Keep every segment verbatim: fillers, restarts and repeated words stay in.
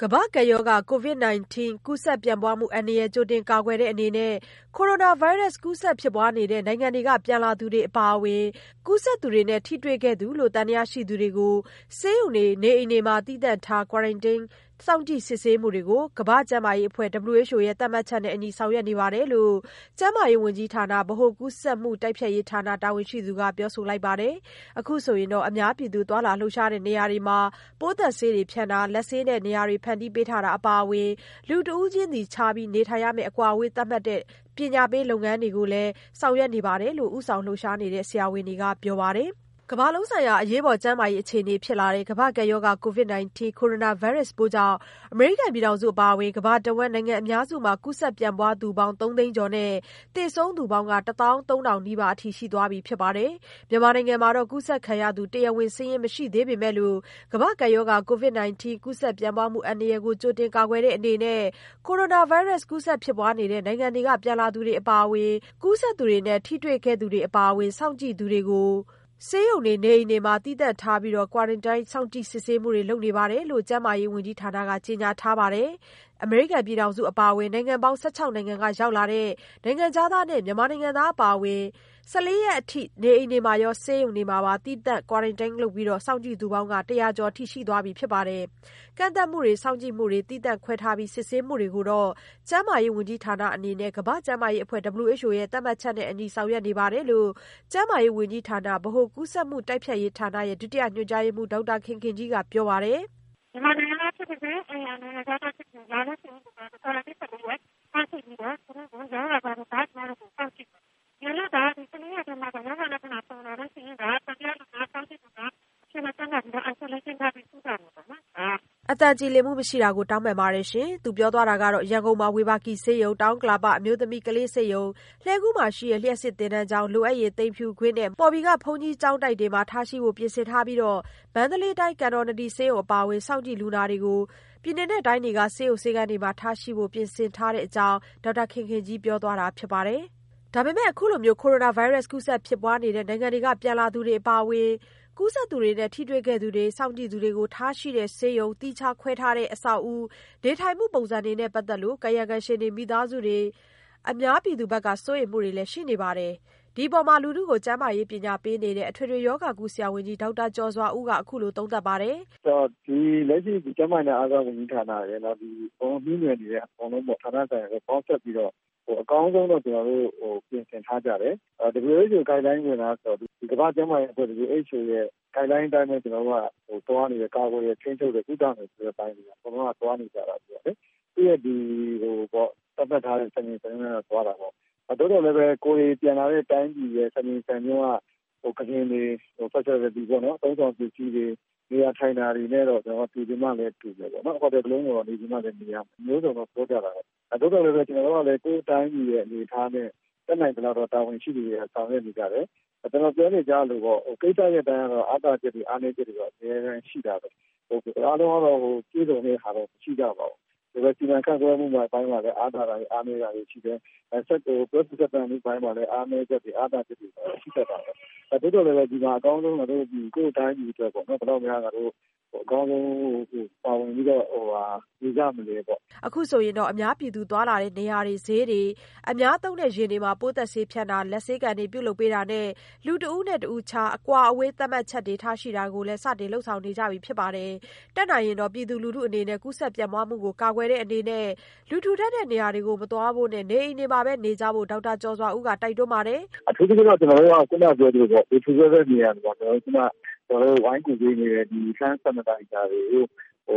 ကမ္ဘာ့ကပ်ရောဂါ ကိုဗစ် ၁၉ ကူးစက်ပြန့်ပွားမှုအန္တရာယ် ကြိုတင်ကာကွယ်တဲ့အနေနဲ့ ကိုရိုနာဗိုင်းရပ်စ် ကူးစက်ဖြစ်ပွားနေတဲ့ နိုင်ငံတွေက ပြန်လာသူတွေ အပါအဝင် ကူးစက်သူတွေနဲ့ ထိတွေ့ခဲ့သူလို့ သံသယရှိသူတွေကို ဆေးရုံတွေ၊ နေအိမ်တွေမှာ သီးသန့်ထား Quarantine စောင့်ကြည့်စစ်ဆေးမှုတွေကို ကမ္ဘာ့ကျန်းမာရေးအဖွဲ့ (ဒဗ္ဗလျူ အေချ် အို) ရဲ့ သတ်မှတ်ချက်နဲ့အညီ ဆောင်ရွက်နေတယ်လို့ ကျန်းမာရေးဝန်ကြီးဌာန၊ ဗဟိုကူးစက်မှုတိုက်ဖျက်ရေးဌာန တာဝန်ရှိသူက ပြောဆိုလိုက်ပါတယ်။ အခုဆိုရင် အများပြည်သူ သွားလာလှုပ်ရှားတဲ့ နေရာတွေမှာ ပိုးသတ်ဆေးတွေဖြန်းတာ၊ လက်ဆေးတဲ့နေရာတွေ ဖန်တီးပေးထားတာ အပါအဝင် လူတဦးချင်းစီခြားပြီး နေထိုင်ရမယ့် အကွာအဝေး သတ်မှတ်တဲ့ ပညာပေးလုပ်ငန်းတွေကိုလည်း ဆောင်ရွက်နေတယ်လို့ ဦးဆောင်လှုပ်ရှားနေတဲ့ ဆရာဝန်တွေက ပြောပါတယ်။ ကမ္ဘာလုံးဆိုင်ရာ အရေးပေါ်ကျန်းမာရေးအခြေအနေဖြစ်လာတဲ့ ကမ္ဘာ့ကပ်ရောဂါ ကိုဗစ် ၁၉ ကိုရိုနာဗိုင်းရပ်စ်ပိုးကြောင့် အမေရိကန်ပြည်ထောင်စု အပါအဝင် ကမ္ဘာတဝန်း နိုင်ငံအများစုမှာ ကူးစက်ပြန့်ပွားသူပေါင်း သုံးသိန်းကျော်နဲ့ သေဆုံးသူပေါင်း တစ်သောင်းသုံးထောင်နီးပါးအထိ ရှိသွားပြီဖြစ်ပါတယ်။ မြန်မာနိုင်ငံမှာတော့ ကူးစက်ခံရသူ တရားဝင်စာရင်းမရှိသေးပေမဲ့လို့ ကမ္ဘာ့ကပ်ရောဂါ ကိုဗစ် ၁၉ ကူးစက်ပြန့်ပွားမှုအန္တရာယ်ကို ကြိုတင်ကာကွယ်တဲ့အနေနဲ့ ကိုရိုနာဗိုင်းရပ်စ် ကူးစက်ဖြစ်ပွားနေတဲ့ နိုင်ငံတွေက ပြန်လာသူတွေ အပါအဝင် ကူးစက်သူတွေနဲ့ ထိတွေ့ခဲ့သူတွေ အပါအဝင် စောင့်ကြည့်သူတွေကို ဆေးရုံတွေ၊ နေအိမ်တွေမှာ သီးသန့်ထား Quarantine စောင့်ကြည့်စစ်ဆေးမှုတွေ လုပ်နေတယ်လို့ ကျန်းမာရေးဝန်ကြီးဌာနက ကြေညာထားပါတယ်။ အမေရိကန်ပြည်ထောင်စု အပါအဝင် နိုင်ငံပေါင်း ၁၆ နိုင်ငံက ရောက်လာတဲ့ နိုင်ငံခြားသားနဲ့ မြန်မာနိုင်ငံသား အပါအဝင် ၁၄ ရက်အထိ နေအိမ်တွေမှာရော ဆေးရုံတွေမှာပါ သီးသန့် Quarantine လုပ်ပြီး စောင့်ကြည့်သူပေါင်း တစ်ရာကျော်အထိ ရှိသွားပြီဖြစ်ပါတယ်။ ကန့်သတ်မှုတွေ၊ စောင့်ကြည့်မှုတွေ၊ သီးသန့်ခွဲထားပြီး စစ်ဆေးမှုတွေကိုတော့ ကျန်းမာရေးဝန်ကြီးဌာနအနေနဲ့ ကမ္ဘာ့ကျန်းမာရေးအဖွဲ့ (ဒဗ္ဗလျူ အေချ် အို) ရဲ့ သတ်မှတ်ချက်နဲ့အညီ ဆောင်ရွက်နေတယ်လို့ ကျန်းမာရေးဝန်ကြီးဌာန၊ ဗဟိုကူးစက်မှုတိုက်ဖျက်ရေးဌာန ဒုတိယညွှန်ကြားရေးမှူး ဒေါက်တာခင်ခင်ကြီးက ပြောပါတယ်။ "မြန်မာနိုင်ငံသားဖြစ်ပါစေ၊ နိုင်ငံခြားသားဖြစ်ပါစေ လာလို့ရှိရင် Quarantine ၁၄ ရက်ထားရှိပြီးတော့ သူတို့ကို ရောဂါဘယ်လိုရှိလဲဆိုတာ စောင့်ကြည့်မယ်။ တကယ်လို့သာ ဒီ ၁၄ ရက်အတွင်းမှာ ရောဂါလက္ခဏာပေါ်လာလို့ရှိရင် သံသယလူနာ၊ စောင့်ကြည့်လူနာအဖြစ် သတ်မှတ်ပြီးတော့ Isolation ထားပြီး ကုသမယ်ပေါ့နော်။ " အသံကြည်လင်မှုမရှိတာကို တောင်းပန်ပါတယ်ရှင်။ သူပြောသွားတာကတော့ ရန်ကုန်မှာ ဝေဘာဂီဆေးရုံ၊ တောင်ဥက္ကလာပ အမျိုးသမီး၊ ကလေးဆေးရုံ၊ လှည်းကူးမှာရှိတဲ့ လျှပ်စစ်သင်တန်းကျောင်း၊ လိုအပ်ရင် သိမ်ဖြူကွင်းနဲ့ မှော်ဘီက ဘုန်းကြီးကျောင်းတိုက်တွေမှာ ထားရှိဖို့ ပြင်ဆင်ထားပြီး မန္တလေးတိုင်း ကန်တော်နဒီဆေးရုံအပါအဝင် စောင့်ကြည့်လူနာတွေကို ပြည်နယ်နဲ့တိုင်းတွေက ဆေးရုံဆေးခန်းတွေမှာ ထားရှိဖို့ ပြင်ဆင်ထားတဲ့အကြောင်း ဒေါက်တာခင်ခင်ကြီးပြောသွားတာဖြစ်ပါတယ်။ ဒါပေမဲ့ အခုလို ကိုရိုနာဗိုင်းရပ်စ် ကူးစက်ဖြစ်ပွားနေတဲ့ နိုင်ငံတွေက ပြန်လာသူတွေ အပါအဝင် ကူးစက်သူတွေနဲ့ ထိတွေ့ခဲ့သူတွေ၊ စောင့်ကြည့်သူတွေကို ထားရှိတဲ့ ဆေးရုံ၊ သီးခြားခွဲထားတဲ့ အဆောက်အဦ၊ နေထိုင်မှုပုံစံတွေနဲ့ ပတ်သက်လို့ ကာယကံရှင်တွေ၊ မိသားစုတွေ၊ အများပြည်သူဘက်က စိုးရိမ်မှုတွေလည်း ရှိနေပါတယ်။ ဒီအပေါ် လူထုကို ကျန်းမာရေးပညာပေးနေတဲ့ အထွေထွေရောဂါကုဆရာဝန်ကြီး ဒေါက်တာကျော်စွာဦးက အခုလိုသုံးသပ်ပါတယ်။ "လက်ရှိကျန်းမာရေးနဲ့အားကစားဝန်ကြီးဌာနရယ် နောက် အကုန်လုံးနှီးနွယ်နေတဲ့ ဌာနဆိုင်ရာတွေပေါင်းစပ်ပြီးတော့ အကောင်းဆုံးတော့ ကျနော်တို့ပြင်ဆင်ထားကြတယ်။ ဒဗ္ဗလျူ အေချ် အို Guideline ဝင်တာဆိုတော့ ကမ္ဘာ့ကျန်းမာရေးအဖွဲ့ ဒဗ္ဗလျူ အေချ် အို ရဲ့ Guideline အတိုင်းပဲ ကျနော်တို့ကသွားနေတယ်။ ကာကွယ်တယ်၊ ထိန်းချုပ်တယ်၊ ကုသမယ်ဆိုတဲ့အပိုင်းတွေ အကုန်လုံးကသွားနေကြတာဆိုတော့လေ သူ့ရဲ့ဒီသတ်မှတ်ထားတဲ့ စံချိန်စံညွှန်းနဲ့သွားတာပေါ့။ သို့သော်လည်းပဲ ကိုယ်တွေပြန်လာတဲ့တိုင်းပြည်ရဲ့ စံချိန်စံညွှန်းက ကုတင်တွေ၊ Facility ပေါ့နော် အသုံးအဆောင်ပစ္စည်းတွေ၊ နေရာထိုင်တာတွေနဲ့တော့ တူချင်မှလည်းတူမယ်ပေါ့နော်။ ဟိုတယ်တလုံးတော့နေချင်မှလည်းနေရမယ်။ မျိုးစုံတော့ပြောကြတာပဲ။ သို့သော်လည်းပဲ ကျနော်တို့ကလည်း ကိုယ့်တိုင်းပြည်ရဲ့အနေအထားနဲ့ တတ်နိုင်သလောက်တော့ တာဝန်ရှိသူတွေက ဆောင်ရွက်နေကြတယ်။ ကျနော်ပြောနေကြလို့ပေါ့ ကိစ္စရပ်တိုင်းကတော့ အားသာချက်တွေ အားနည်းချက်တွေတော့ အမြဲတမ်းရှိတာပဲ။ အားလုံးကတော့ပြည့်စုံတဲ့ဟာတော့မရှိကြပါဘူး။ စီမံခန့်ခွဲမှုအပိုင်းမှာလည်း အားသာတာတွေ အားနည်းတာတွေရှိတယ်။ ပြောဆိုဆက်ဆံမှုအပိုင်းမှာလည်း အားနည်းချက်တွေ အားသာချက်တွေရှိတတ်တာပေါ့။ သို့သော်လည်းပဲ ဒီမှာအကောင်းဆုံး ကိုယ့်တိုင်းပြည်အတွက်ပေါ့နော် ဘယ်လောက်များငါတို့အကောင်းဆုံးပါဝင်ပြီးတော့နေကြမလဲပေါ့ " အခုဆိုရင် အများပြည်သူသွားလာတဲ့နေရာတွေ၊ ဈေးတွေ၊ အများသုံးတဲ့ယာဉ်တွေမှာ ပိုးသတ်ဆေးဖြန်းတာ၊ လက်ဆေးကန်တွေပြုလုပ်ပေးတာနဲ့ လူတဦးနဲ့တဦးကြား အကွာအဝေးသတ်မှတ်ချက်တွေ ထားရှိတာကိုလည်း စတင်လုပ်ဆောင်နေကြပြီဖြစ်ပါတယ်။ တတ်နိုင်ရင် ပြည်သူလူထုအနေနဲ့ ကူးစက်ပြန့်ပွားမှုကို ကာကွယ်တဲ့အနေနဲ့ လူထူထပ်တဲ့နေရာတွေကို မသွားဖို့နဲ့ နေအိမ်တွေမှာပဲနေကြဖို့ ဒေါက်တာကျော်စွာဦးက တိုက်တွန်းပါတယ်။ "အထူးသဖြင့်တော့ ကျနော်တို့က ခုနပြောသလိုပေါ့ လူထူထပ်တဲ့နေရာတွေမှာ ခုနဝိုင်းကူပေးနေတဲ့ Hand Sanitizer တွေကို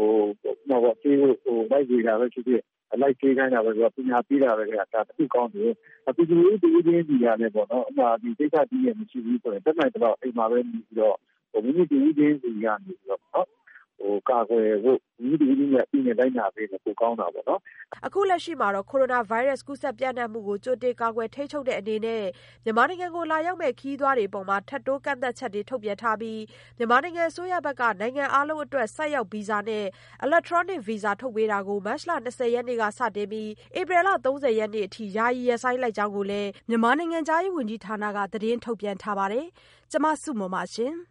လိုက်ဝေတာပဲဖြစ်ဖြစ်၊ လိုက်ဆေးခိုင်းတာပဲဖြစ်ဖြစ် ပညာပေးတာပဲဖြစ်ဖြစ် ဒါတခုကောင်းတယ်။ ပြည်သူလူထုတဦးချင်းစီကလည်းပေါ့နော် ကိစ္စကြီးငယ်မရှိဘူးဆိုရင် တတ်နိုင်သလောက်အိမ်မှာပဲနေပြီးတော့ မိမိတဦးချင်းစီကနေပြီးတော့ ကာကွယ်ဖို့ မိမိတဦးချင်းစီက သိနဲ့လိုက်နာပေးရင်ပိုကောင်းတာပေါ့နော်။" အခုလက်ရှိမှာ ကိုရိုနာဗိုင်းရပ်စ်ကူးစက်ပျံ့နှံ့မှုကို ကြိုတင်ကာကွယ်ထိန်းချုပ်တဲ့အနေနဲ့ မြန်မာနိုင်ငံကို လာရောက်မယ့်ခရီးသွားတွေအပေါ် ထပ်တိုးကန့်သတ်ချက်တွေ ထုတ်ပြန်ထားပြီး မြန်မာနိုင်ငံအစိုးရဘက်က နိုင်ငံအားလုံးအတွက် ဆိုက်ရောက်ဗီဇာနဲ့ Electronic Visa ထုတ်ပေးတာကို မတ်လ ၂၀ ရက်နေ့ကစတင်ပြီး ဧပြီလ ၃၀ ရက်နေ့အထိ ယာယီရပ်ဆိုင်းလိုက်ကြောင်းလည်း မြန်မာနိုင်ငံခြားရေးဝန်ကြီးဌာနက သတင်းထုတ်ပြန်ထားပါတယ်။ မဆုမွန် ရှင်။